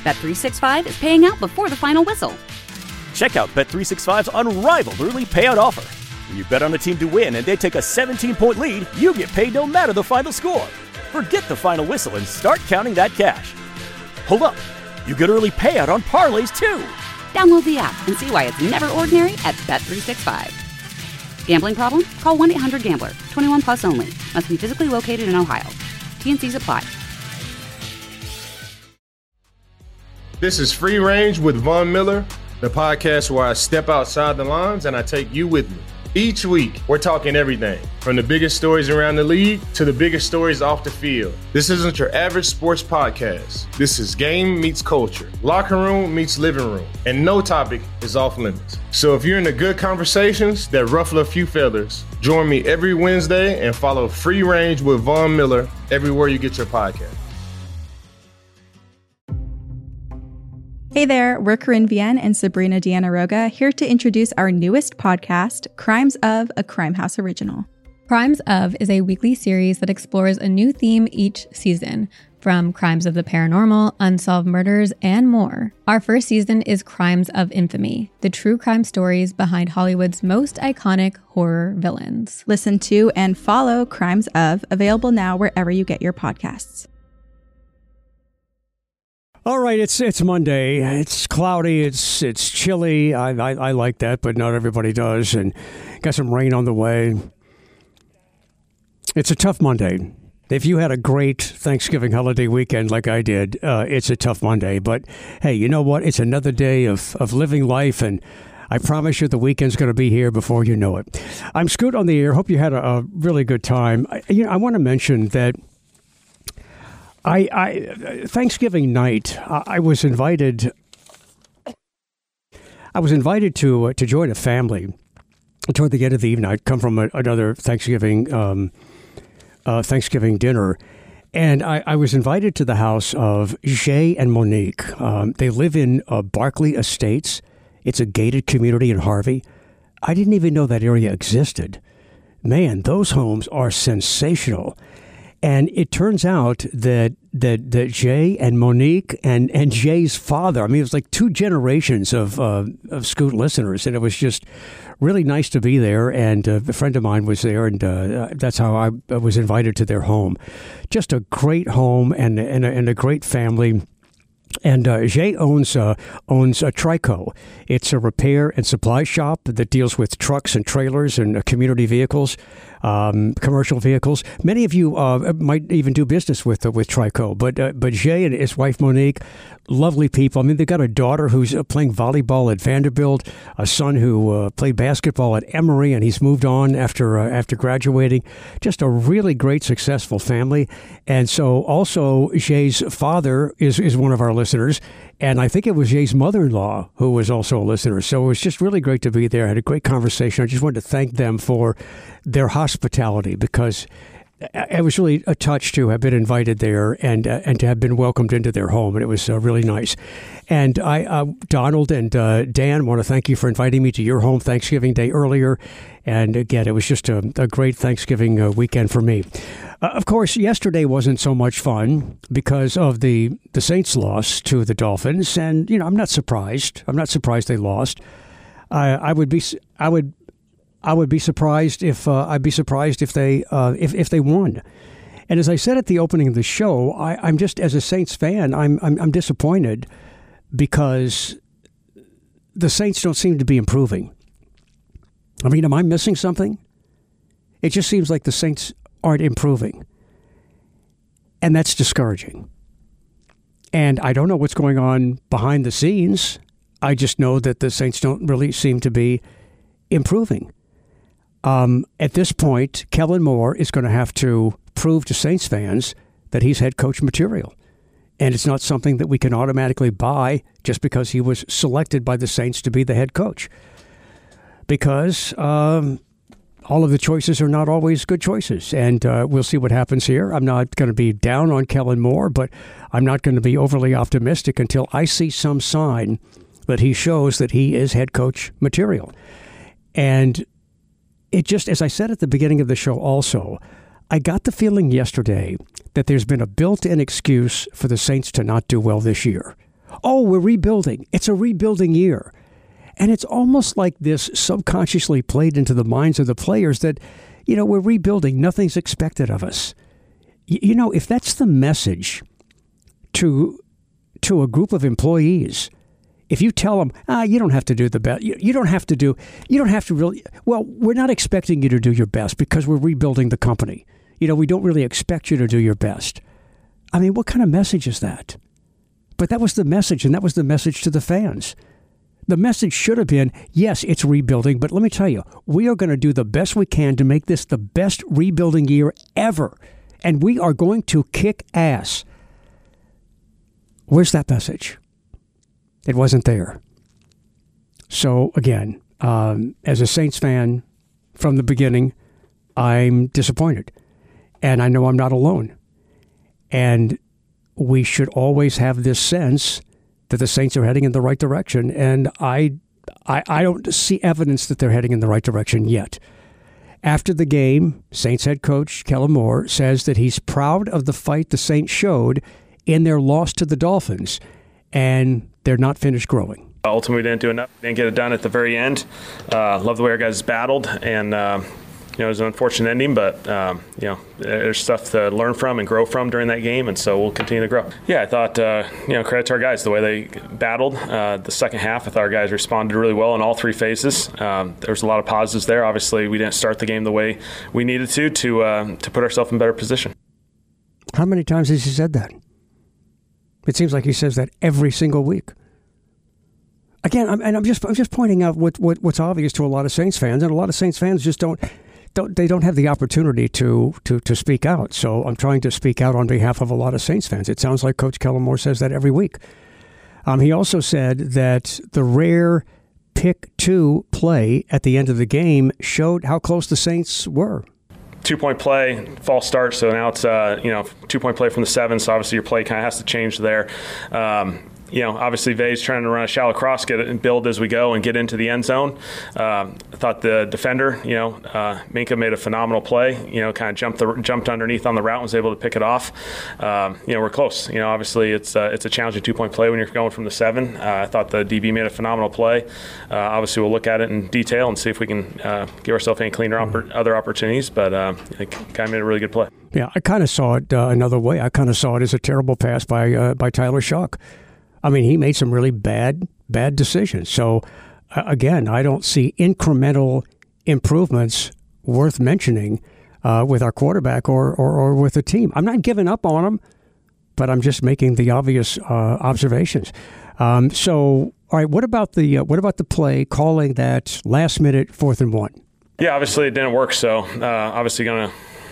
Bet365 is paying out before the final whistle. Check out Bet365's unrivaled early payout offer. When you bet on a team to win and they take a 17-point lead, you get paid no matter the final score. Forget the final whistle and start counting that cash. Hold up. You get early payout on parlays, too. Download the app and see why it's never ordinary at Bet365. Gambling problem? Call 1-800-GAMBLER. 21 plus only. Must be physically located in Ohio. T&Cs apply. This is Free Range with Von Miller, the podcast where I step outside the lines and I take you with me. Each week, we're talking everything from the biggest stories around the league to the biggest stories off the field. This isn't your average sports podcast. This is game meets culture, locker room meets living room, and no topic is off limits. So if you're into good conversations that ruffle a few feathers, join me every Wednesday and follow Free Range with Von Miller everywhere you get your podcast. Hey there, we're Corinne Vienne and Sabrina Diana-Roga here to introduce our newest podcast, Crimes of, a Crime House original. Crimes of is a weekly series that explores a new theme each season, from crimes of the paranormal, unsolved murders, and more. Our first season is Crimes of Infamy, the true crime stories behind Hollywood's most iconic horror villains. Listen to and follow Crimes of, available now wherever you get your podcasts. All right, it's Monday. It's cloudy. It's chilly. I like that, but not everybody does. And got some rain on the way. It's a tough Monday. If you had a great Thanksgiving holiday weekend like I did, it's a tough Monday. But hey, you know what? It's another day of living life, and I promise you the weekend's going to be here before you know it. I'm Scoot on the air. Hope you had a really good time. I want to mention that Thanksgiving night, I was invited to join a family toward the end of the evening. I'd come from another Thanksgiving dinner, and I was invited to the house of Jay and Monique. They live in Barclay Estates. It's a gated community in Harvey. I didn't even know that area existed. Man, those homes are sensational. And it turns out that Jay and Monique and Jay's father, I mean, it was like two generations of Scoot listeners, and it was just really nice to be there. And a friend of mine was there, and that's how I was invited to their home. Just a great home and a great family. And Jay owns a Trico. It's a repair and supply shop that deals with trucks and trailers and community vehicles, commercial vehicles. Many of you might even do business with Trico. But Jay and his wife Monique, lovely people. I mean, they got a daughter who's playing volleyball at Vanderbilt, a son who played basketball at Emory, and he's moved on after graduating. Just a really great, successful family. And so also Jay's father is one of our listeners, and I think it was Jay's mother-in-law who was also a listener. So it was just really great to be there. I had a great conversation. I just wanted to thank them for their hospitality, because I was really touched to have been invited there and to have been welcomed into their home, and it was really nice. And Donald and Dan, want to thank you for inviting me to your home Thanksgiving Day earlier. And again, it was just a great Thanksgiving weekend for me. Of course, yesterday wasn't so much fun because of the Saints' loss to the Dolphins, and I'm not surprised. I'm not surprised they lost. I would be surprised if they won. And as I said at the opening of the show, I'm just, as a Saints fan, I'm disappointed because the Saints don't seem to be improving. I mean, am I missing something? It just seems like the Saints aren't improving. And that's discouraging. And I don't know what's going on behind the scenes. I just know that the Saints don't really seem to be improving. At this point, Kellen Moore is going to have to prove to Saints fans that he's head coach material. And it's not something that we can automatically buy just because he was selected by the Saints to be the head coach. Because all of the choices are not always good choices. And we'll see what happens here. I'm not going to be down on Kellen Moore, but I'm not going to be overly optimistic until I see some sign that he shows that he is head coach material. And it just, as I said at the beginning of the show also, I got the feeling yesterday that there's been a built-in excuse for the Saints to not do well this year. Oh, we're rebuilding. It's a rebuilding year. And it's almost like this subconsciously played into the minds of the players that, we're rebuilding. Nothing's expected of us. If that's the message to a group of employees, if you tell them, you don't have to do the best, you don't have to really, well, we're not expecting you to do your best because we're rebuilding the company. We don't really expect you to do your best. I mean, what kind of message is that? But that was the message, and that was the message to the fans. The message should have been, yes, it's rebuilding, but let me tell you, we are going to do the best we can to make this the best rebuilding year ever, and we are going to kick ass. Where's that message? It wasn't there. So, again, as a Saints fan from the beginning, I'm disappointed. And I know I'm not alone. And we should always have this sense that the Saints are heading in the right direction. And I don't see evidence that they're heading in the right direction yet. After the game, Saints head coach Kellen Moore says that he's proud of the fight the Saints showed in their loss to the Dolphins. And they're not finished growing. Ultimately, we didn't do enough. Didn't get it done at the very end. Love the way our guys battled. And, it was an unfortunate ending, but, there's stuff to learn from and grow from during that game, and so we'll continue to grow. Yeah, I thought, credit to our guys, the way they battled. The second half, I thought our guys responded really well in all three phases. There was a lot of positives there. Obviously, we didn't start the game the way we needed to put ourselves in better position. How many times has he said that? It seems like he says that every single week. Again, I'm just pointing out what's obvious to a lot of Saints fans, and a lot of Saints fans just don't have the opportunity to speak out. So I'm trying to speak out on behalf of a lot of Saints fans. It sounds like Coach Kellen Moore says that every week. He also said that the rare pick 2 play at the end of the game showed how close the Saints were. 2-point play, false start, so now it's 2-point play from the 7, so obviously your play kind of has to change there. Obviously Vay's trying to run a shallow cross, get it and build as we go and get into the end zone. I thought the defender, Minkah made a phenomenal play, kind of jumped underneath on the route and was able to pick it off. We're close. Obviously it's a challenging 2-point play when you're going from the 7. I thought the DB made a phenomenal play. Obviously we'll look at it in detail and see if we can give ourselves any cleaner other opportunities, but the guy made a really good play. Yeah, I kind of saw it another way. I kind of saw it as a terrible pass by Tyler Shough. I mean, he made some really bad decisions. So, again, I don't see incremental improvements worth mentioning with our quarterback or with the team. I'm not giving up on him, but I'm just making the obvious observations. All right, what about the play calling that last-minute 4th and 1? Yeah, obviously it didn't work. So, obviously gonna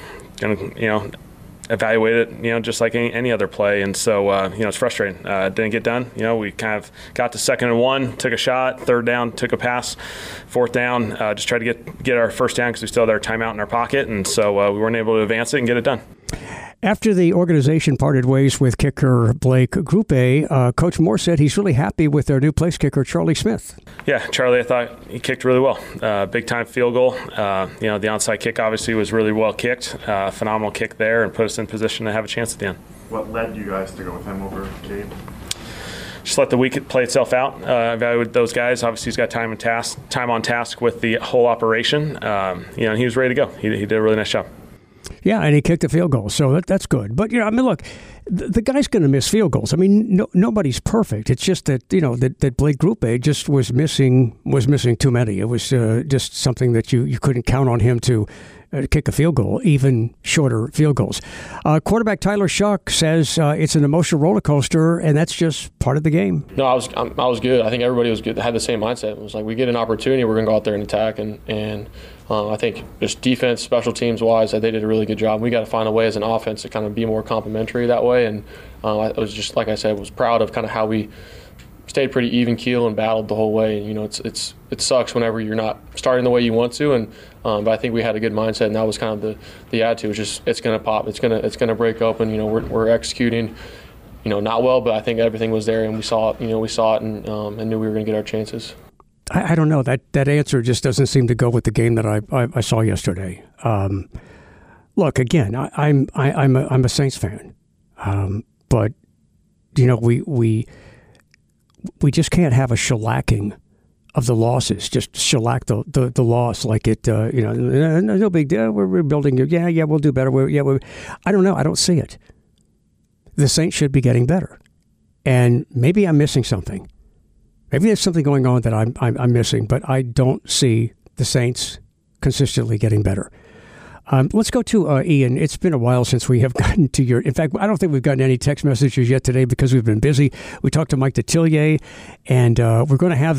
evaluate it, just like any other play. And so, it's frustrating. It didn't get done. We kind of got to 2nd and 1, took a shot, 3rd down, took a pass, 4th down, just tried to get our 1st down because we still had our timeout in our pocket. And so we weren't able to advance it and get it done. After the organization parted ways with kicker Blake Grupe, Coach Moore said he's really happy with their new place kicker, Charlie Smith. Yeah, Charlie, I thought he kicked really well. Big-time field goal. The onside kick obviously was really well kicked. Phenomenal kick there and put us in position to have a chance at the end. What led you guys to go with him over Gabe? Just let the week play itself out. Evaluate those guys. Obviously, he's got time on task with the whole operation. And he was ready to go. He did a really nice job. Yeah, and he kicked a field goal, so that's good. But look, the guy's going to miss field goals. I mean, nobody's perfect. It's just that that Blake Grupe just was missing too many. It was just something that you couldn't count on him to kick a field goal, even shorter field goals. Quarterback Tyler Shough says it's an emotional roller coaster, and that's just part of the game. No, I was good. I think everybody was good. They had the same mindset. It was like, we get an opportunity, we're going to go out there and attack, and I think just defense, special teams wise, they did a really good job. We got to find a way as an offense to kind of be more complementary that way. And I was just, like I said, was proud of kind of how we stayed pretty even keel and battled the whole way. And it sucks whenever you're not starting the way you want to. And but I think we had a good mindset, and that was kind of the attitude. It's just, it's going to pop, it's going to break open. We're executing, not well, but I think everything was there, and we saw it. We saw it, and knew we were going to get our chances. I don't know. That answer just doesn't seem to go with the game that I saw yesterday. Look, again, I'm a Saints fan, but we we just can't have a shellacking of the losses. Just shellac the loss like it. No big deal. We're rebuilding. Yeah, we'll do better. I don't know. I don't see it. The Saints should be getting better, and maybe I'm missing something. Maybe there's something going on that I'm missing, but I don't see the Saints consistently getting better. Let's go to Ian. It's been a while since we have gotten to your... In fact, I don't think we've gotten any text messages yet today because we've been busy. We talked to Mike Detillier, and we're going to have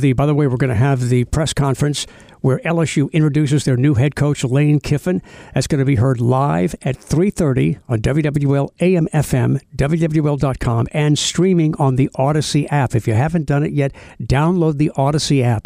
the press conference where LSU introduces their new head coach, Lane Kiffin. That's going to be heard live at 3:30 on WWL AM FM, WWL.com, and streaming on the Odyssey app. If you haven't done it yet, download the Odyssey app,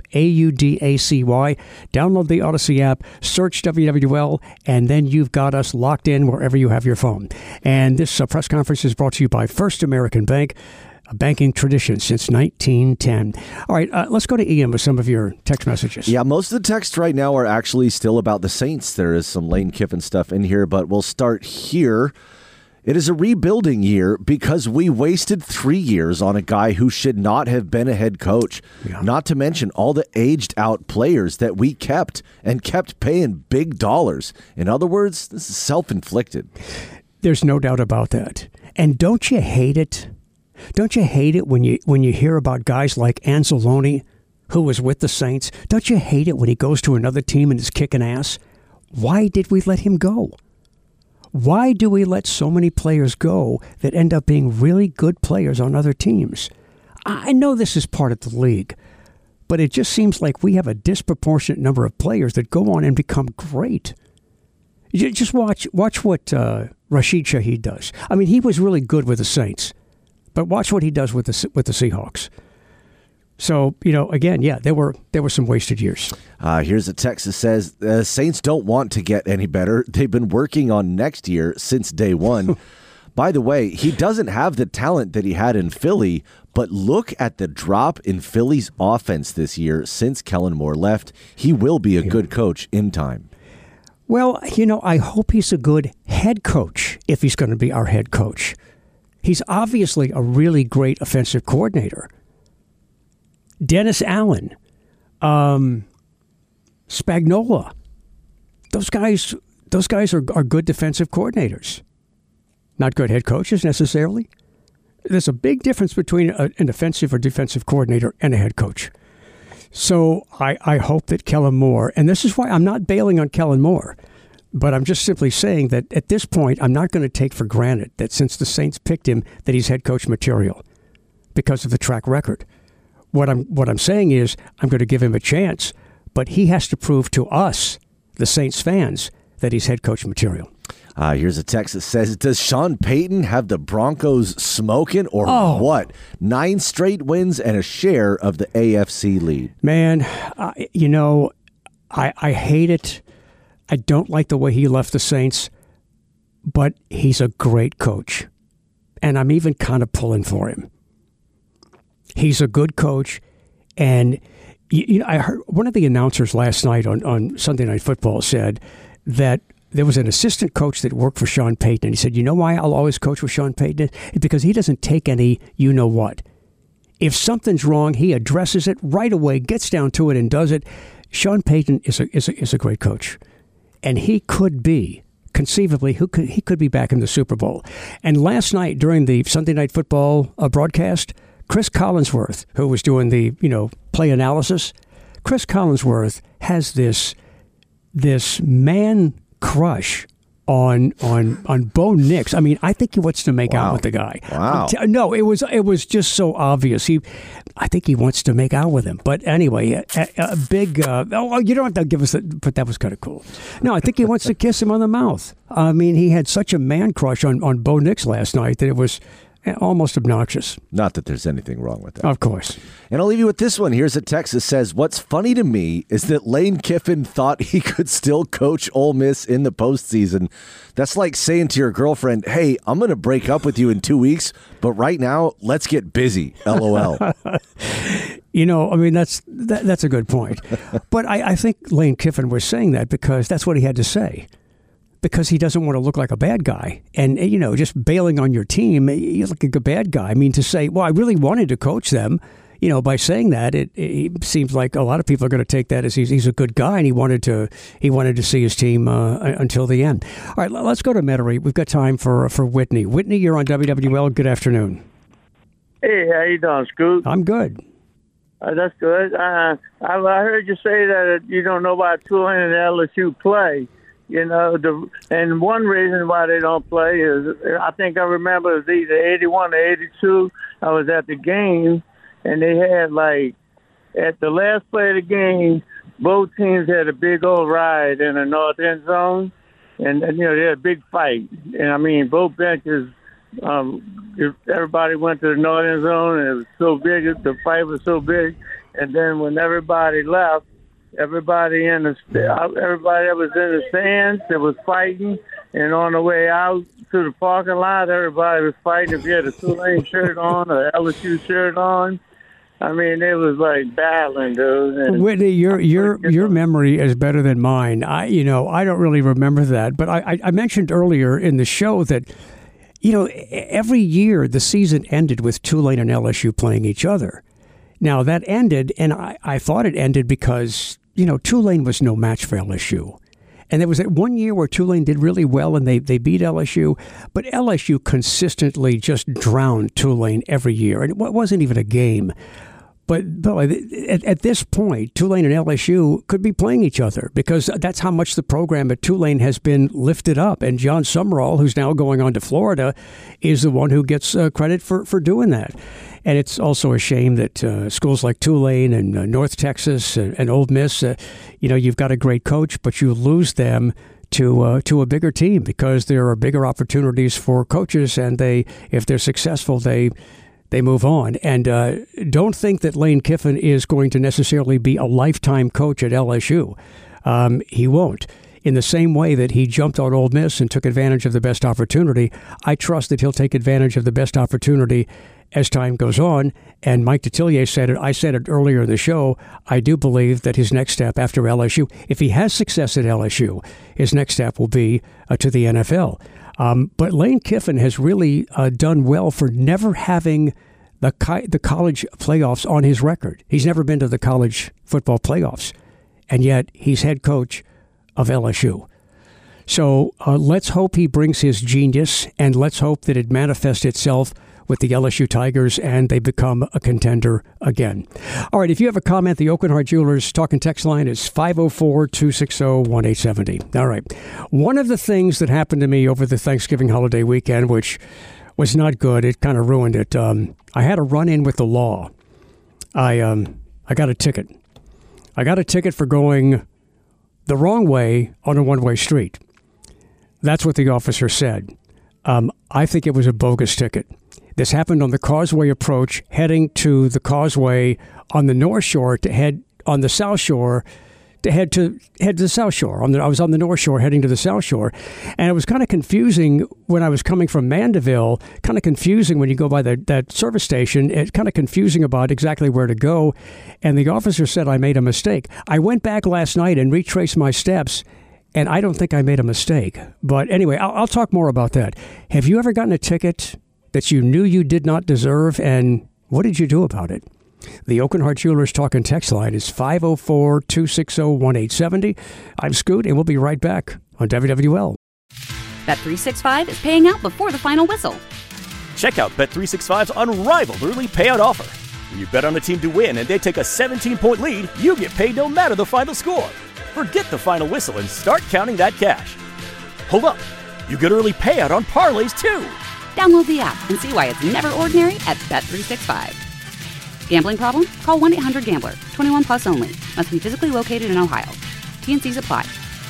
AUDACY. Download the Odyssey app, search WWL, and then you've got us locked in wherever you have your phone. And this press conference is brought to you by First American Bank, a banking tradition since 1910. All right, let's go to Ian with some of your text messages. Yeah, most of the texts right now are actually still about the Saints. There is some Lane Kiffin stuff in here, but we'll start here. It is a rebuilding year because we wasted 3 years on a guy who should not have been a head coach. Yeah. Not to mention all the aged-out players that we kept paying big dollars. In other words, this is self-inflicted. There's no doubt about that. And don't you hate it? Don't you hate it when you hear about guys like Anzalone, who was with the Saints? Don't you hate it when he goes to another team and is kicking ass? Why did we let him go? Why do we let so many players go that end up being really good players on other teams? I know this is part of the league, but it just seems like we have a disproportionate number of players that go on and become great. Just watch what Rashid Shaheed does. I mean, he was really good with the Saints. But watch what he does with the Seahawks. So, again, yeah, there were some wasted years. Here's a text that says, Saints don't want to get any better. They've been working on next year since day one. By the way, he doesn't have the talent that he had in Philly, but look at the drop in Philly's offense this year since Kellen Moore left. He will be a good coach in time. Well, I hope he's a good head coach if he's going to be our head coach. He's obviously a really great offensive coordinator. Dennis Allen, Spagnuolo, those guys are good defensive coordinators. Not good head coaches necessarily. There's a big difference between an offensive or defensive coordinator and a head coach. So I hope that Kellen Moore, and this is why I'm not bailing on Kellen Moore, but I'm just simply saying that at this point, I'm not going to take for granted that since the Saints picked him, that he's head coach material because of the track record. What I'm saying is I'm going to give him a chance, but he has to prove to us, the Saints fans, that he's head coach material. Here's a text that says, does Sean Payton have the Broncos smoking or what? 9 straight wins and a share of the AFC lead. Man, I hate it. I don't like the way he left the Saints, but he's a great coach. And I'm even kind of pulling for him. He's a good coach. And I heard one of the announcers last night on Sunday Night Football said that there was an assistant coach that worked for Sean Payton. And he said, you know why I'll always coach with Sean Payton? It's because he doesn't take any you-know-what. If something's wrong, he addresses it right away, gets down to it, and does it. Sean Payton is a great coach. And he could be, conceivably, he could be back in the Super Bowl. And last night during the Sunday Night Football broadcast, Chris Collinsworth, who was doing the play analysis, Chris Collinsworth has this man crush on Bo Nix. I mean, I think he wants to make out with the guy. Wow. No, it was just so obvious. I think he wants to make out with him. But anyway, a big. You don't have to give us that, but that was kind of cool. No, I think he wants to kiss him on the mouth. I mean, he had such a man crush on Bo Nix last night that it was almost obnoxious. Not that there's anything wrong with that. Of course. And I'll leave you with this one. Here's a text that says, what's funny to me is that Lane Kiffin thought he could still coach Ole Miss in the postseason. That's like saying to your girlfriend, hey, I'm going to break up with you in 2 weeks, but right now, let's get busy. LOL. I mean, that's a good point. But I think Lane Kiffin was saying that because that's what he had to say. Because he doesn't want to look like a bad guy. And, just bailing on your team, you look like a bad guy. I mean, to say, well, I really wanted to coach them. by saying that, it seems like a lot of people are going to take that as he's a good guy, and he wanted to see his team until the end. All right, let's go to Metairie. We've got time for Whitney. Whitney, you're on WWL. Good afternoon. Hey, how you doing, Scoot? I'm good. That's good. I heard you say that you don't know about Tulane and LSU play. And one reason why they don't play is I think I remember it was either 81 or 82. I was at the game, and they had, at the last play of the game, both teams had a big old ride in the north end zone, and they had a big fight. And, both benches, everybody went to the north end zone, and it was so big, the fight was so big. And then when everybody left, everybody that was in the stands that was fighting, and on the way out to the parking lot, everybody was fighting. If you had a Tulane shirt on or LSU shirt on, it was like battling, dude. And Whitney, your memory is better than mine. I don't really remember that, but I mentioned earlier in the show that every year the season ended with Tulane and LSU playing each other. Now that ended, and I thought it ended because Tulane was no match for LSU. And there was that one year where Tulane did really well and they beat LSU, but LSU consistently just drowned Tulane every year. And it wasn't even a game. But at this point, Tulane and LSU could be playing each other because that's how much the program at Tulane has been lifted up. And John Sumrall, who's now going on to Florida, is the one who gets credit for doing that. And it's also a shame that schools like Tulane and North Texas and Ole Miss, you've got a great coach, but you lose them to a bigger team because there are bigger opportunities for coaches, and if they're successful, they move on. And don't think that Lane Kiffin is going to necessarily be a lifetime coach at LSU. He won't. In the same way that he jumped on Ole Miss and took advantage of the best opportunity, I trust that he'll take advantage of the best opportunity as time goes on. And Mike Detillier said it. I said it earlier in the show. I do believe that his next step after LSU, if he has success at LSU, his next step will be to the NFL. But Lane Kiffin has really done well for never having the college playoffs on his record. He's never been to the college football playoffs, and yet he's head coach of LSU. So let's hope he brings his genius, and let's hope that it manifests itself with the LSU Tigers and they become a contender again. All right, if you have a comment, the Oakenhart Jewelers talk and text line is 504-260-1870. All right. One of the things that happened to me over the Thanksgiving holiday weekend, which was not good, it kind of ruined it. I had a run-in with the law. I got a ticket. I got a ticket for going the wrong way on a one-way street. That's what the officer said. I think it was a bogus ticket. This happened on the Causeway approach, heading to the Causeway on the North Shore to head on the South Shore to head to the South Shore. I was on the North Shore heading to the South Shore. And it was kind of confusing when I was coming from Mandeville, kind of confusing when you go by that service station. It's kind of confusing about exactly where to go. And the officer said I made a mistake. I went back last night and retraced my steps, and I don't think I made a mistake. But anyway, I'll talk more about that. Have you ever gotten a ticket that you knew you did not deserve, and what did you do about it? The Oakenhart Jewelers talk and text line is 504-260-1870. I'm Scoot, and we'll be right back on WWL. Bet365 is paying out before the final whistle. Check out Bet365's unrivaled early payout offer. When you bet on a team to win and they take a 17-point lead, you get paid no matter the final score. Forget the final whistle and start counting that cash. Hold up. You get early payout on parlays, too. Download the app and see why it's never ordinary at Bet365. Gambling problem? Call 1-800-GAMBLER. 21 plus only. Must be physically located in Ohio. T&Cs apply.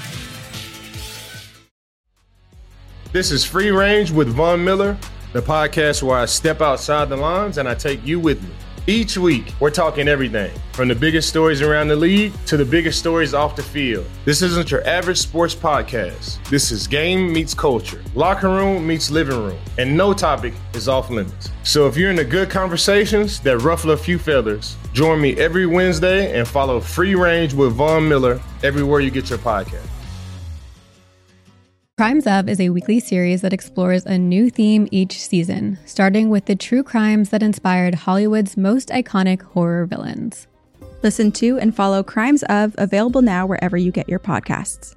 This is Free Range with Von Miller, the podcast where I step outside the lines and I take you with me. Each week, we're talking everything from the biggest stories around the league to the biggest stories off the field. This isn't your average sports podcast. This is game meets culture, locker room meets living room, and no topic is off limits. So if you're into good conversations that ruffle a few feathers, join me every Wednesday and follow Free Range with Von Miller everywhere you get your podcast. Crimes Of is a weekly series that explores a new theme each season, starting with the true crimes that inspired Hollywood's most iconic horror villains. Listen to and follow Crimes Of, available now wherever you get your podcasts.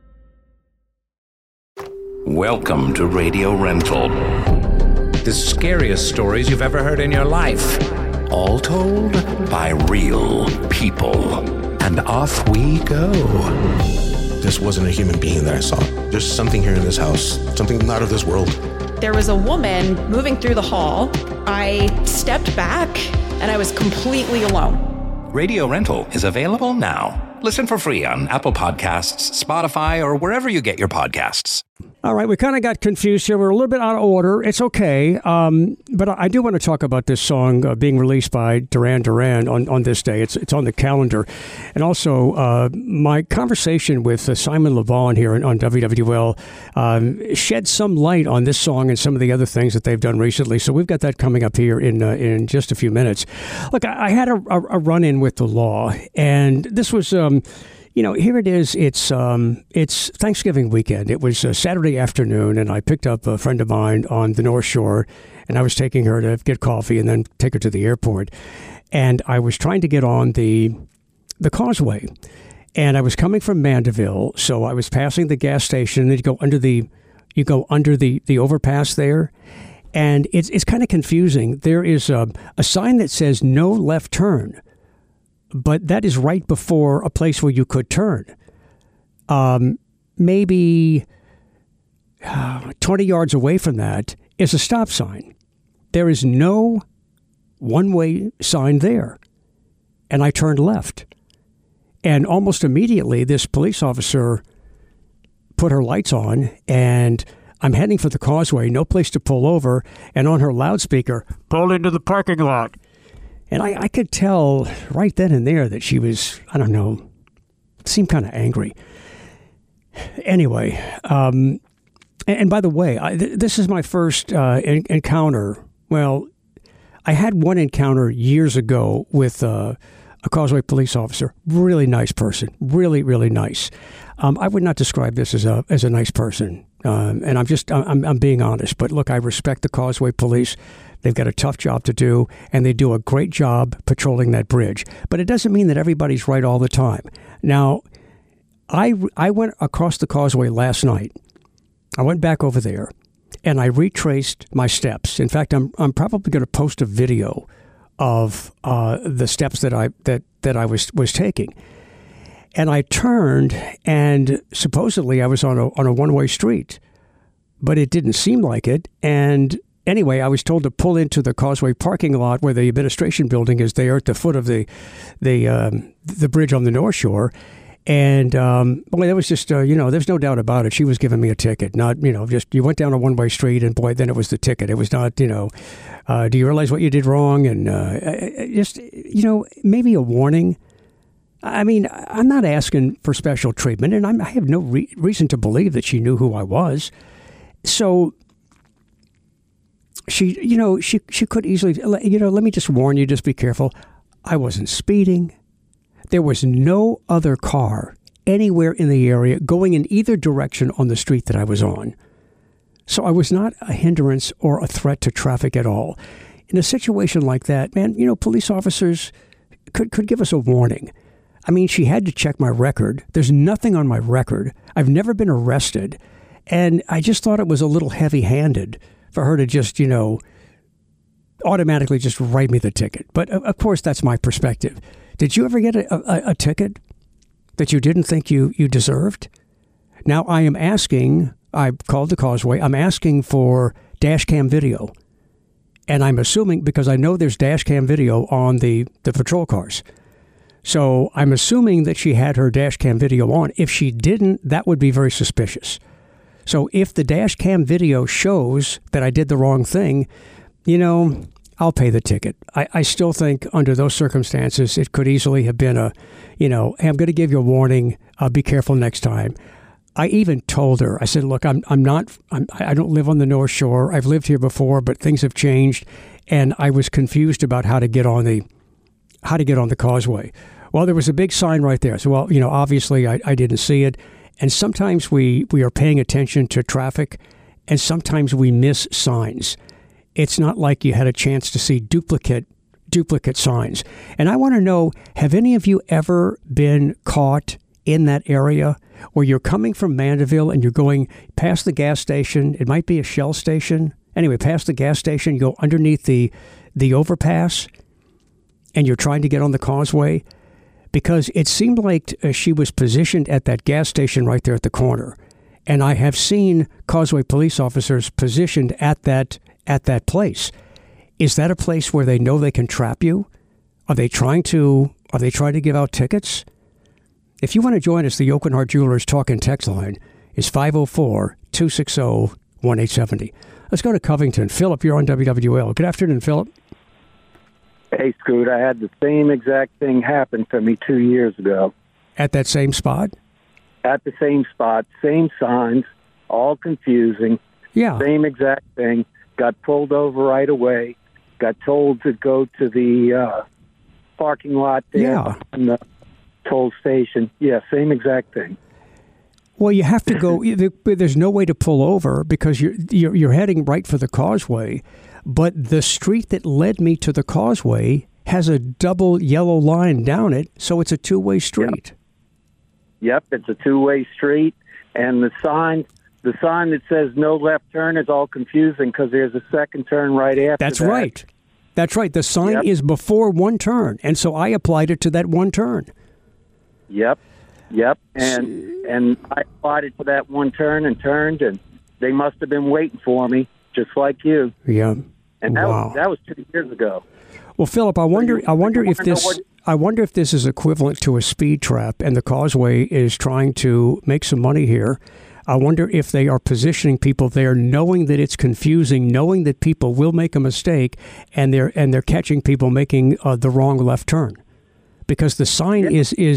Welcome to Radio Rental. The scariest stories you've ever heard in your life. All told by real people. And off we go. This wasn't a human being that I saw. There's something here in this house, something not of this world. There was a woman moving through the hall. I stepped back and I was completely alone. Radio Rental is available now. Listen for free on Apple Podcasts, Spotify, or wherever you get your podcasts. All right, we kind of got confused here. We're a little bit out of order. It's okay. But I do want to talk about this song being released by Duran Duran on this day. It's on the calendar. And also, my conversation with Simon LeVon here on WWL shed some light on this song and some of the other things that they've done recently. So we've got that coming up here in just a few minutes. Look, I had a run-in with the law, and this was... here it is. It's Thanksgiving weekend. It was Saturday afternoon, and I picked up a friend of mine on the North Shore, and I was taking her to get coffee and then take her to the airport. And I was trying to get on the causeway, and I was coming from Mandeville, so I was passing the gas station. And you go under the overpass there, and it's kind of confusing. There is a sign that says no left turn. But that is right before a place where you could turn. Maybe 20 yards away from that is a stop sign. There is no one-way sign there. And I turned left. And almost immediately, this police officer put her lights on, and I'm heading for the causeway, no place to pull over, and on her loudspeaker, pull into the parking lot. And I could tell right then and there that she was, I don't know, seemed kind of angry. Anyway, and by the way, this is my first encounter. Well, I had one encounter years ago with a Causeway police officer. Really nice person. Really, really nice. I would not describe this as a nice person. And I'm being honest. But look, I respect the Causeway police. They've got a tough job to do, and they do a great job patrolling that bridge. But it doesn't mean that everybody's right all the time. Now, I went across the causeway last night. I went back over there, and I retraced my steps. In fact, I'm probably going to post a video of the steps that I was taking. And I turned, and supposedly I was on a one-way street, but it didn't seem like it. And anyway, I was told to pull into the Causeway parking lot where the administration building is there at the foot of the bridge on the North Shore. And boy, that was just, there's no doubt about it. She was giving me a ticket, not, just you went down a one-way street and boy, then it was the ticket. It was not, do you realize what you did wrong? And just, maybe a warning. I mean, I'm not asking for special treatment, and I have no reason to believe that she knew who I was. So she could easily, let me just warn you, just be careful. I wasn't speeding. There was no other car anywhere in the area going in either direction on the street that I was on. So I was not a hindrance or a threat to traffic at all. In a situation like that, man, police officers could give us a warning. I mean, she had to check my record. There's nothing on my record. I've never been arrested. And I just thought it was a little heavy-handed for her to just, automatically just write me the ticket. But of course, that's my perspective. Did you ever get a ticket that you didn't think you deserved? Now, I called the Causeway. I'm asking for dash cam video. And I'm assuming, because I know there's dash cam video on the patrol cars. So I'm assuming that she had her dash cam video on. If she didn't, that would be very suspicious. So if the dash cam video shows that I did the wrong thing, I'll pay the ticket. I still think under those circumstances, it could easily have been hey, I'm going to give you a warning. Be careful next time. I even told her, I said, look, I don't live on the North Shore. I've lived here before, but things have changed. And I was confused about how to get on the causeway. Well, there was a big sign right there. So, obviously I didn't see it. And sometimes we are paying attention to traffic, and sometimes we miss signs. It's not like you had a chance to see duplicate signs. And I want to know, have any of you ever been caught in that area where you're coming from Mandeville and you're going past the gas station? It might be a Shell station. Anyway, past the gas station, you go underneath the overpass, and you're trying to get on the causeway, because it seemed like she was positioned at that gas station right there at the corner. And I have seen Causeway police officers positioned at that place. Is that a place where they know they can trap you? Are they trying to give out tickets? If you want to join us, the Oakenhart Jewelers Talk and Text line is 504-260-1870. Let's go to Covington. Philip, you're on WWL. Good afternoon, Philip. Hey, Scoot, I had the same exact thing happen to me 2 years ago. At that same spot? At the same spot, same signs, all confusing. Yeah. Same exact thing. Got pulled over right away. Got told to go to the parking lot there in the toll station. Yeah, same exact thing. Well, you have to go. There's no way to pull over because you're heading right for the causeway. But the street that led me to the causeway has a double yellow line down it, so it's a two-way street. Yep, it's a two-way street, and the sign that says no left turn is all confusing because there's a second turn right after That's right. That's right. The sign is before one turn, and so I applied it to that one turn. Yep. And I applied it to that one turn and turned, and they must have been waiting for me, just like you. Yeah. And that was 2 years ago. Well, Philip, I wonder if this is equivalent to a speed trap, and the Causeway is trying to make some money here. I wonder if they are positioning people there, knowing that it's confusing, knowing that people will make a mistake, and they're catching people making the wrong left turn, because the sign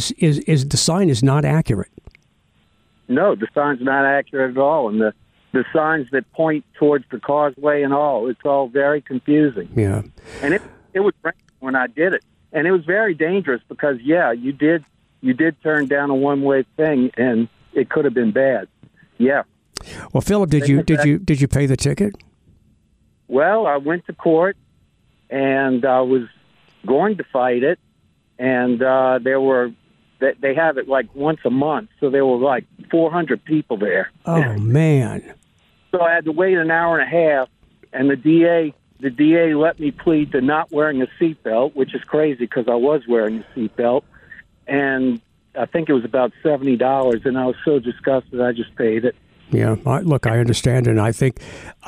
is not accurate. No, the sign's not accurate at all, and the signs that point towards the causeway and all, it's all very confusing. Yeah. And it was raining when I did it, and it was very dangerous because you did turn down a one-way thing, and it could have been bad. Yeah. Well, Philip, did you pay the ticket? Well, I went to court, and I was going to fight it, and they have it like once a month, so there were like 400 people there. Oh man! So I had to wait an hour and a half, and the DA let me plead to not wearing a seatbelt, which is crazy because I was wearing a seatbelt, and I think it was about $70, and I was so disgusted I just paid it. Yeah, look, I understand, and I think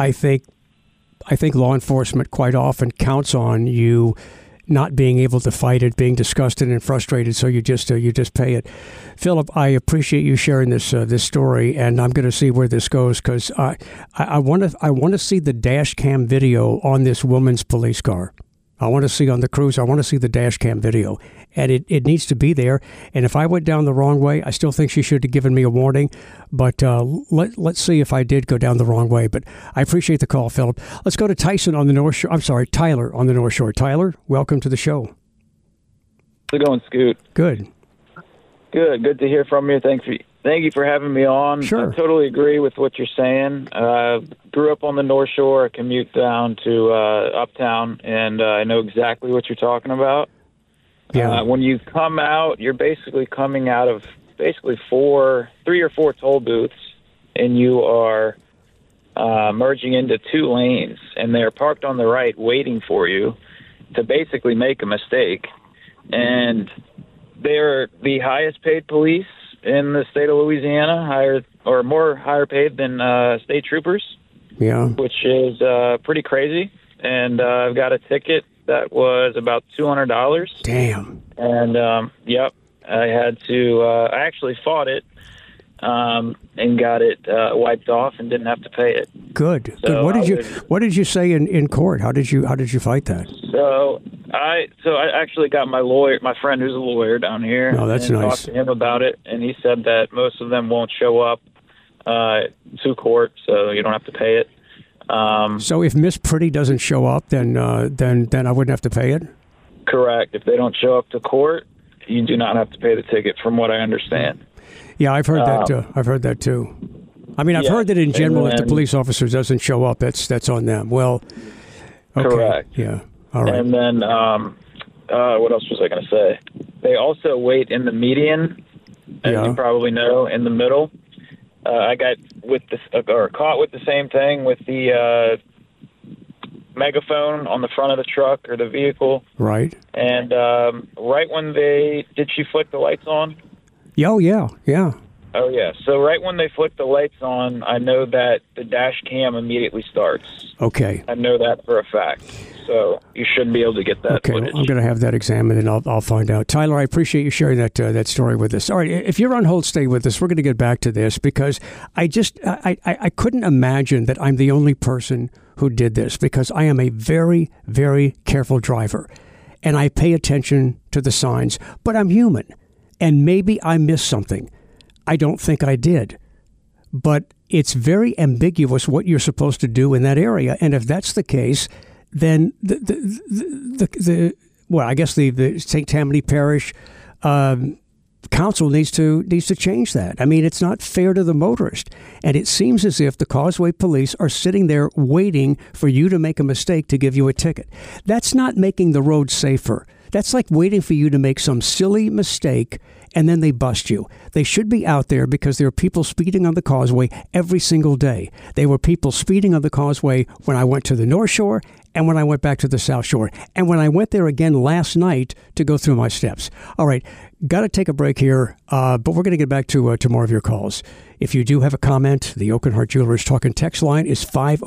law enforcement quite often counts on you not being able to fight it, being disgusted and frustrated, so you just pay it. Philip, I appreciate you sharing this story, and I'm going to see where this goes because I want to see the dash cam video on this woman's police car. I want to see on the cruiser. I want to see the dash cam video, and it needs to be there. And if I went down the wrong way, I still think she should have given me a warning. But let's see if I did go down the wrong way. But I appreciate the call, Philip. Let's go to Tyson on the North Shore. I'm sorry, Tyler on the North Shore. Tyler, welcome to the show. How's it going, Scoot? Good. Good to hear from you. Thank you for having me on. Sure. I totally agree with what you're saying. Grew up on the North Shore, commute down to Uptown, and I know exactly what you're talking about. Yeah. When you come out, you're basically coming out of basically 3 or 4 toll booths, and you are merging into 2 lanes, and they're parked on the right waiting for you to basically make a mistake. And they're the highest paid police in the state of Louisiana, higher paid than state troopers. Yeah. Which is pretty crazy. And I've got a ticket that was about $200. Damn. And yep, I had to. I actually fought it and got it wiped off and didn't have to pay it. Good. So Good. What did you say in court? How did you fight that? So I actually got my friend who's a lawyer down here. Oh, that's and nice. Talked to him about it, and he said that most of them won't show up to court, so you don't have to pay it. So if Miss Pretty doesn't show up, then I wouldn't have to pay it? Correct. If they don't show up to court, you do not have to pay the ticket, from what I understand. Yeah, I've heard that. I've heard that too. I mean, I've heard that in general, if the police officer doesn't show up, that's on them. Well, okay. Correct. Yeah. All right. And then, what else was I going to say? They also wait in the median, as you probably know, in the middle. I got caught with the same thing with the megaphone on the front of the truck or the vehicle. Right. And right when did she flick the lights on? Oh, yeah. Oh, yeah. So right when they flick the lights on, I know that the dash cam immediately starts. Okay. I know that for a fact. So you should be able to get that footage. I'm going to have that examined, and I'll find out. Tyler, I appreciate you sharing that story with us. All right, if you're on hold, stay with us. We're going to get back to this because I couldn't imagine that I'm the only person who did this, because I am a very, very careful driver, and I pay attention to the signs, but I'm human, and maybe I missed something. I don't think I did, but it's very ambiguous what you're supposed to do in that area, and if that's the case, then the St. Tammany Parish council needs to change that. I mean, it's not fair to the motorist, and it seems as if the Causeway police are sitting there waiting for you to make a mistake to give you a ticket. That's not making the road safer. That's like waiting for you to make some silly mistake and then they bust you. They should be out there because there are people speeding on the Causeway every single day. There were people speeding on the Causeway when I went to the North Shore and when I went back to the South Shore and when I went there again last night to go through my steps. All right, got to take a break here, but we're going to get back to more of your calls. If you do have a comment, the Oak and Hart Jewelers Talk and Text line is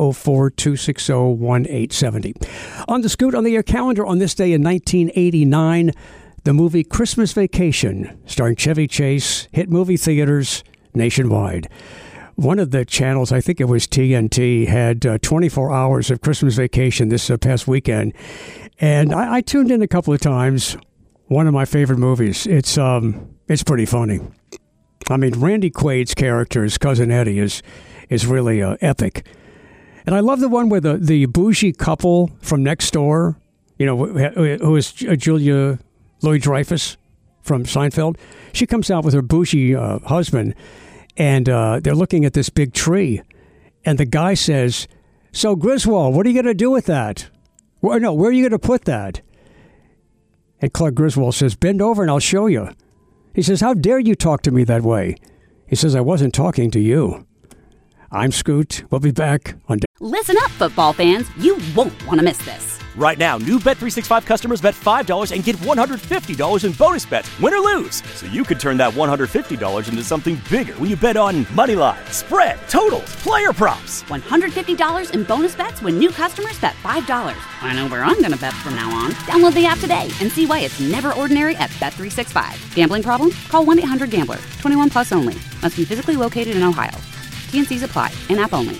504-260-1870. On the Scoot on the Air calendar on this day in 1989, the movie Christmas Vacation, starring Chevy Chase, hit movie theaters nationwide. One of the channels, I think it was TNT, had 24 hours of Christmas Vacation this past weekend. And I tuned in a couple of times. One of my favorite movies. It's pretty funny. I mean, Randy Quaid's character, his cousin Eddie, is really epic. And I love the one where the bougie couple from next door, you know, who is Julia Louis-Dreyfus from Seinfeld. She comes out with her bougie husband, and they're looking at this big tree. And the guy says, "So, Griswold, what are you going to do with that? Where are you going to put that?" And Clark Griswold says, "Bend over and I'll show you." He says, "How dare you talk to me that way?" He says, "I wasn't talking to you." I'm Scoot. We'll be back on... Listen up, football fans. You won't want to miss this. Right now, new Bet365 customers bet $5 and get $150 in bonus bets, win or lose. So you could turn that $150 into something bigger when you bet on money line, spread, totals, player props. $150 in bonus bets when new customers bet $5. I know where I'm going to bet from now on. Download the app today and see why it's never ordinary at Bet365. Gambling problem? Call 1-800-GAMBLER. 21 plus only. Must be physically located in Ohio. T&Cs apply. In-app only.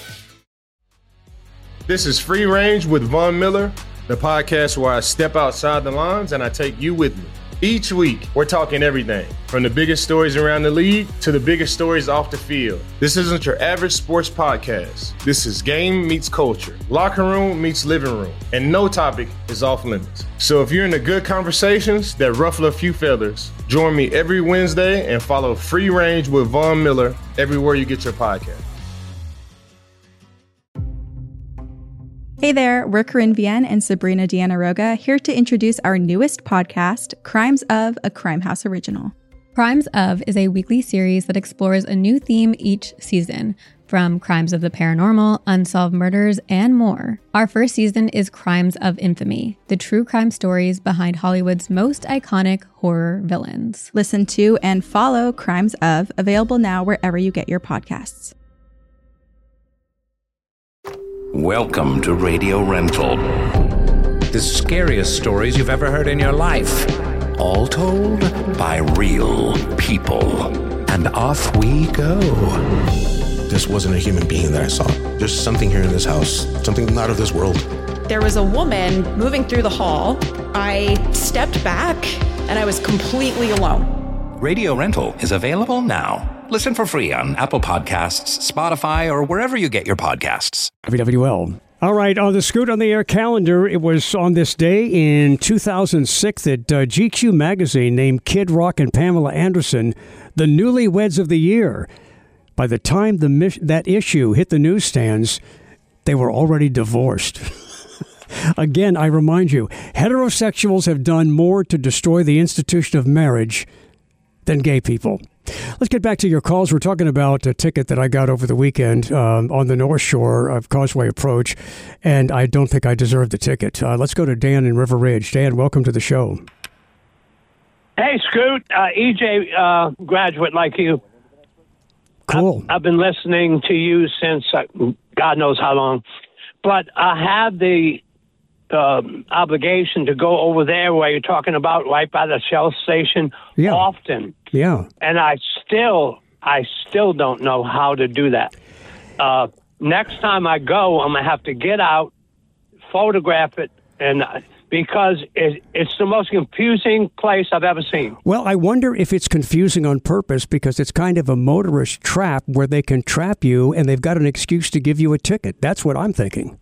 This is Free Range with Von Miller, the podcast where I step outside the lines and I take you with me. Each week, we're talking everything from the biggest stories around the league to the biggest stories off the field. This isn't your average sports podcast. This is game meets culture, locker room meets living room, and no topic is off limits. So if you're into good conversations that ruffle a few feathers, join me every Wednesday and follow Free Range with Von Miller everywhere you get your podcast. Hey there, we're Corinne Vienne and Sabrina Diana-Roga here to introduce our newest podcast, Crimes of, a Crime House original. Crimes of is a weekly series that explores a new theme each season, from crimes of the paranormal, unsolved murders, and more. Our first season is Crimes of Infamy, the true crime stories behind Hollywood's most iconic horror villains. Listen to and follow Crimes of, available now wherever you get your podcasts. Welcome to Radio Rental. The scariest stories you've ever heard in your life. All told by real people. And off we go. This wasn't a human being that I saw. There's something here in this house, something not of this world. There was a woman moving through the hall. I stepped back and I was completely alone. Radio Rental is available now. Listen for free on Apple Podcasts, Spotify, or wherever you get your podcasts. WWL. All right, on the Scoot on the Air calendar, it was on this day in 2006 that GQ magazine named Kid Rock and Pamela Anderson the newlyweds of the year. By the time that issue hit the newsstands, they were already divorced. Again, I remind you, heterosexuals have done more to destroy the institution of marriage than gay people. Let's get back to your calls. We're talking about a ticket that I got over the weekend on the North Shore of Causeway Approach, and I don't think I deserved the ticket. Let's go to Dan in River Ridge. Dan, welcome to the show. Hey, Scoot. EJ graduate like you. Cool. I've been listening to you since God knows how long, but I have the obligation to go over there where you're talking about, right by the Shell station, often. Yeah. And I still don't know how to do that. Next time I go, I'm going to have to get out, photograph it, and because it's the most confusing place I've ever seen. Well, I wonder if it's confusing on purpose because it's kind of a motorist trap where they can trap you and they've got an excuse to give you a ticket. That's what I'm thinking.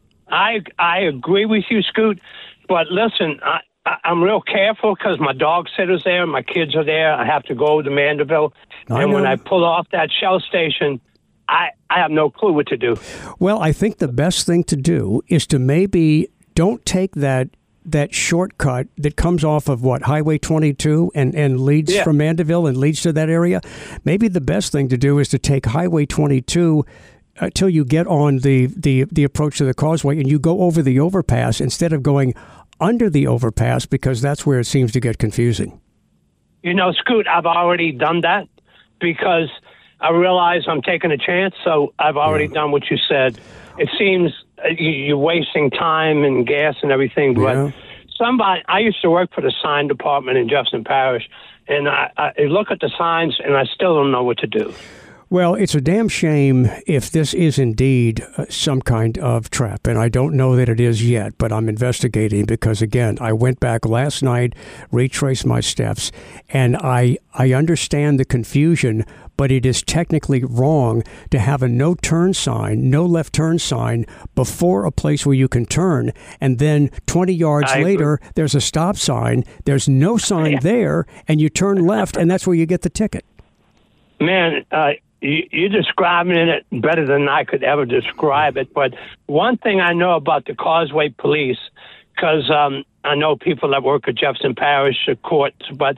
I agree with you, Scoot, but listen, I'm real careful because my dog sitter's there, my kids are there. I have to go to Mandeville, and when I pull off that Shell station, I have no clue what to do. Well, I think the best thing to do is to maybe don't take that shortcut that comes off of Highway 22 and leads from Mandeville and leads to that area. Maybe the best thing to do is to take Highway 22 till you get on the approach to the causeway and you go over the overpass instead of going under the overpass, because that's where it seems to get confusing. You know, Scoot, I've already done that because I realize I'm taking a chance, so I've already done what you said. It seems you're wasting time and gas and everything, but I used to work for the sign department in Jefferson Parish, and I look at the signs and I still don't know what to do. Well, it's a damn shame if this is indeed some kind of trap, and I don't know that it is yet, but I'm investigating because, again, I went back last night, retraced my steps, and I understand the confusion, but it is technically wrong to have a no turn sign, no left turn sign before a place where you can turn, and then 20 yards later, there's a stop sign, there's no sign there, and you turn left, and that's where you get the ticket. Man, you're describing it better than I could ever describe it. But one thing I know about the Causeway Police, because I know people that work at Jefferson Parish courts, but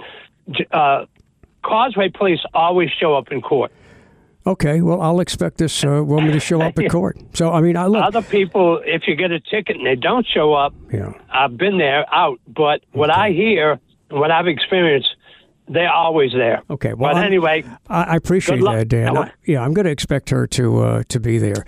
Causeway Police always show up in court. Okay, well, I'll expect this woman to show up in court. So, I mean, look. Other people, if you get a ticket and they don't show up, I've been there, out. But what I hear and what I've experienced, they're always there. Okay. Well, but anyway, I appreciate that, Dan. I'm going to expect her to be there.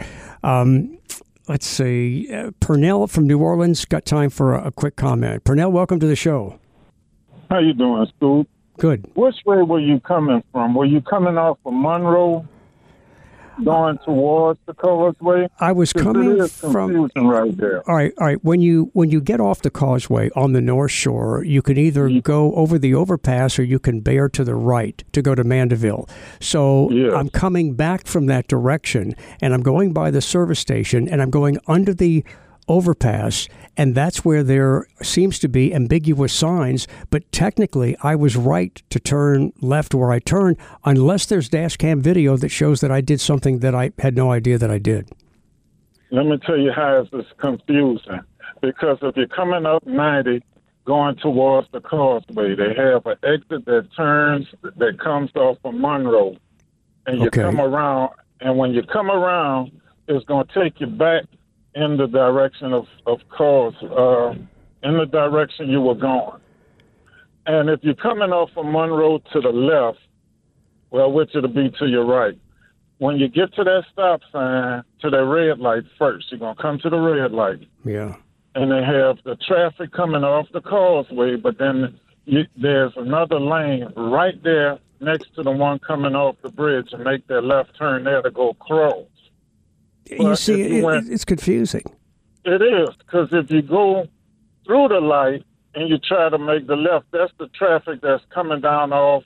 Let's see. Pernell from New Orleans got time for a quick comment. Pernell, welcome to the show. How you doing, Scoop? Good. Which way were you coming from? Were you coming off of Monroe, going towards the Causeway? I was coming from right there. All right. When you get off the causeway on the North Shore, you can either go over the overpass or you can bear to the right to go to Mandeville. So I'm coming back from that direction, and I'm going by the service station, and I'm going under the overpass, and that's where there seems to be ambiguous signs, but technically I was right to turn left where I turned, unless there's dash cam video that shows that I did something that I had no idea that I did. Let me tell you how it's confusing, because if you're coming up 90 going towards the Causeway, they have an exit that comes off of Monroe, and you come around, and when you come around, it's going to take you back in the direction of course, in the direction you were going. And if you're coming off of Monroe to the left, well, which it'll be to your right. When you get to that stop sign, to the red light first, you're going to come to the red light. Yeah. And they have the traffic coming off the causeway, but then there's another lane right there next to the one coming off the bridge, and make that left turn there to go across. You see, it's confusing. It is, because if you go through the light and you try to make the left, that's the traffic that's coming down off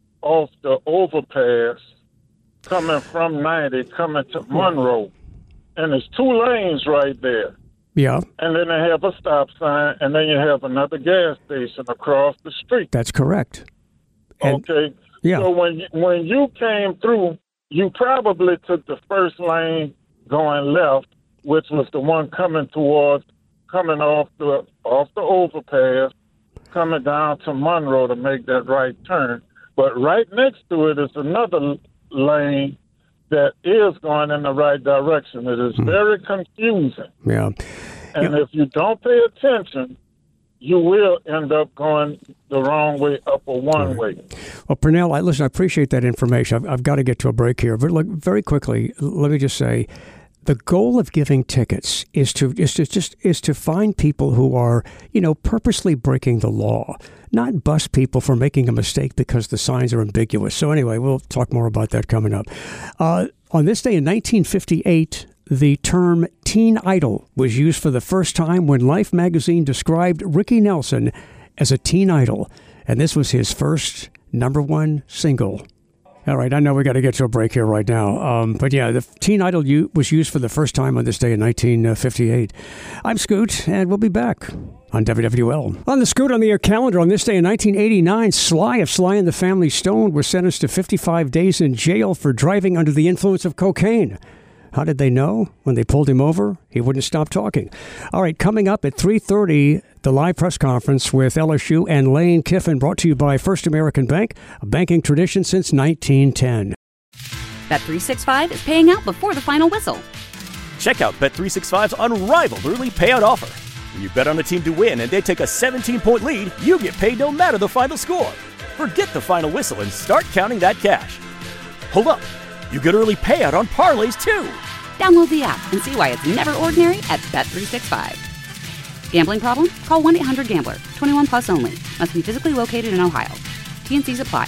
the overpass, coming from 90, coming to Monroe. and there's 2 lanes right there. Yeah. And then they have a stop sign, and then you have another gas station across the street. That's correct. And, okay. Yeah. So when you came through, you probably took the first lane going left, which was the one coming off the overpass, coming down to Monroe to make that right turn. But right next to it is another lane that is going in the right direction. It is very confusing. Yeah. And if you don't pay attention, you will end up going the wrong way up a one-way. Well, Pernell, I appreciate that information. I've got to get to a break here. But look, very quickly, let me just say, the goal of giving tickets is to find people who are, purposely breaking the law, not bust people for making a mistake because the signs are ambiguous. So anyway, we'll talk more about that coming up. On this day in 1958, the term teen idol was used for the first time when Life magazine described Ricky Nelson as a teen idol, and this was his first #1 single. All right, I know we got to get to a break here right now. But yeah, the teen idol was used for the first time on this day in 1958. I'm Scoot, and we'll be back on WWL. On the Scoot on the Air calendar, on this day in 1989, Sly of Sly and the Family Stone was sentenced to 55 days in jail for driving under the influence of cocaine. How did they know? When they pulled him over, he wouldn't stop talking. All right, coming up at 3:30, the live press conference with LSU and Lane Kiffin, brought to you by First American Bank, a banking tradition since 1910. Bet365 is paying out before the final whistle. Check out Bet365's unrivaled early payout offer. When you bet on a team to win and they take a 17-point lead, you get paid no matter the final score. Forget the final whistle and start counting that cash. Hold up. You get early payout on parlays, too. Download the app and see why it's never ordinary at Bet365. Gambling problem? Call 1-800-GAMBLER. 21 plus only. Must be physically located in Ohio. T&Cs apply.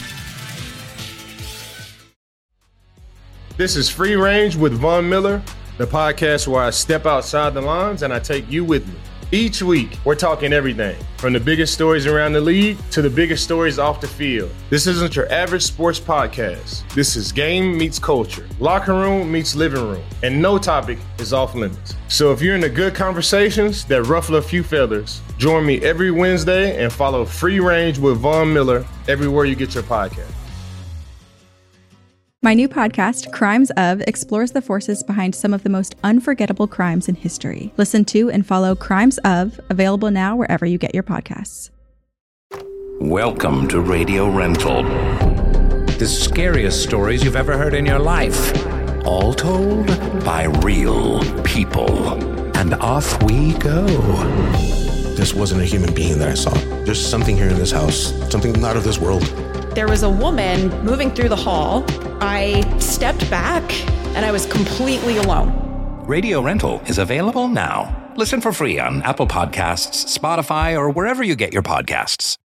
This is Free Range with Von Miller, the podcast where I step outside the lines and I take you with me. Each week, we're talking everything from the biggest stories around the league to the biggest stories off the field. This isn't your average sports podcast. This is game meets culture, locker room meets living room, and no topic is off limits. So if you're into good conversations that ruffle a few feathers, join me every Wednesday and follow Free Range with Von Miller everywhere you get your podcast. My new podcast, Crimes Of, explores the forces behind some of the most unforgettable crimes in history. Listen to and follow Crimes Of, available now wherever you get your podcasts. Welcome to Radio Rental. The scariest stories you've ever heard in your life. All told by real people. And off we go. This wasn't a human being that I saw. There's something here in this house, something not of this world. There was a woman moving through the hall. I stepped back, and I was completely alone. Radio Rental is available now. Listen for free on Apple Podcasts, Spotify, or wherever you get your podcasts.